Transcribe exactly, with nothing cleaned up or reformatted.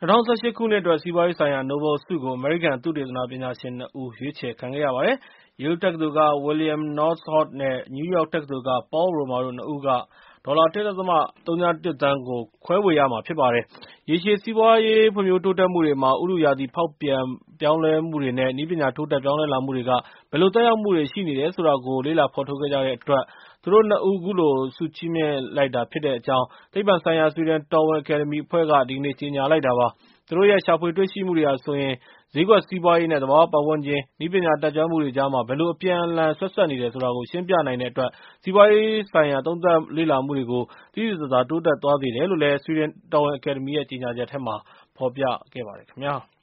၂၀၁၈ ခုနှစ်အတွက် စီးပွားရေးဆိုင်ရာ နိုဘယ်ဆုကို အမေရိကန် သုတေသနပညာရှင် နှစ် ဦး ရွေးချယ်ခံခဲ့ရပါတယ်။ Yale တက္ကသိုလ်က William Northrop နဲ့ နယူးယောက်တက္ကသိုလ်က Paul Romer တို့ နှစ် ဦးက ဒေါ်လာ ၁.၀၁ သန်းကို ခွဲဝေရမှာဖြစ်ပါတယ်။ ရေရှည်စီးပွားရေးဖွံ့ဖြိုးတိုးတက်မှုတွေမှာ ဥတုရာသီဖောက်ပြန်ပြောင်းလဲမှုတွေနဲ့ နည်းပညာတိုးတက်ပြောင်းလဲလာမှုတွေက ဘယ်လိုသက်ရောက်မှုတွေရှိနေတယ်ဆိုတာကို လေ့လာဖော်ထုတ်ခဲ့ကြတဲ့အတွက် သူတို့ နှစ် ဦး အခုလို ဆုချီးမြှင့်လိုက်တာဖြစ်တဲ့အကြောင်း သိပ္ပံဆိုင်ရာ ဆွီဒင်တော်ဝင်အကယ်ဒမီအဖွဲ့က ဒီကနေ့ ကြေညာလိုက်တာပါ။ သူတို့ရဲ့ ရှာဖွေတွေ့ရှိမှုတွေဟာဆိုရင် ဈေးကွက်စီးပွားရေးနဲ့ သဘာဝပတ်ဝန်းကျင် နည်းပညာတတ်ကျွမ်းမှုတွေကြားမှာ ဘယ်လို အပြန်အလှန်ဆက်စပ်နေတယ်ဆိုတာကို ရှင်းပြနိုင်တဲ့အတွက် စီးပွားရေးဆိုင်ရာ သုံးသပ်လေ့လာမှုတွေကို သိသိသာသာ တိုးတက်သွားစေတယ်လို့ ဆွီဒင်တော်ဝင်အကယ်ဒမီရဲ့ ကြေညာချက်ထဲမှာ ဖော်ပြခဲ့ပါတယ်ခင်ဗျာ။